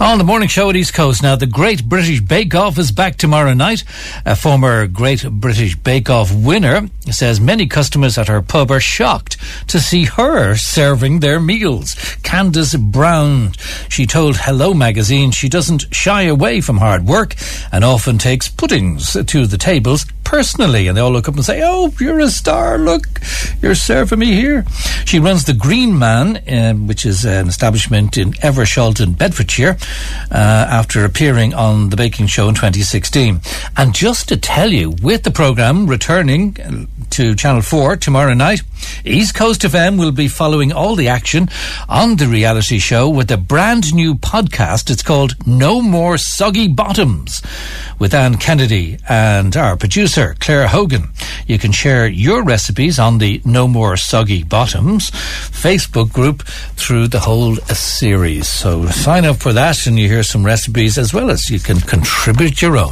On the morning show at East Coast now, the Great British Bake Off is back tomorrow night. A former Great British Bake Off winner says many customers at her pub are shocked to see her serving their meals. Candace Brown, she told Hello magazine she doesn't shy away from hard work and often takes puddings to the tables personally, and they all look up and say, "Oh, you're a star, look, you're serving me here." She runs the Green Man, which is an establishment in Eversholton, Bedfordshire, after appearing on the baking show in 2016. And just to tell you, with the programme returning to Channel 4 tomorrow night, East Coast FM will be following all the action on the reality show with a brand new podcast. It's called No More Soggy Bottoms, with Anne Kennedy and our producer Claire Hogan. You can share your recipes on the No More Soggy Bottoms Facebook group through the whole series. So sign up for that and you hear some recipes, as well as you can contribute your own.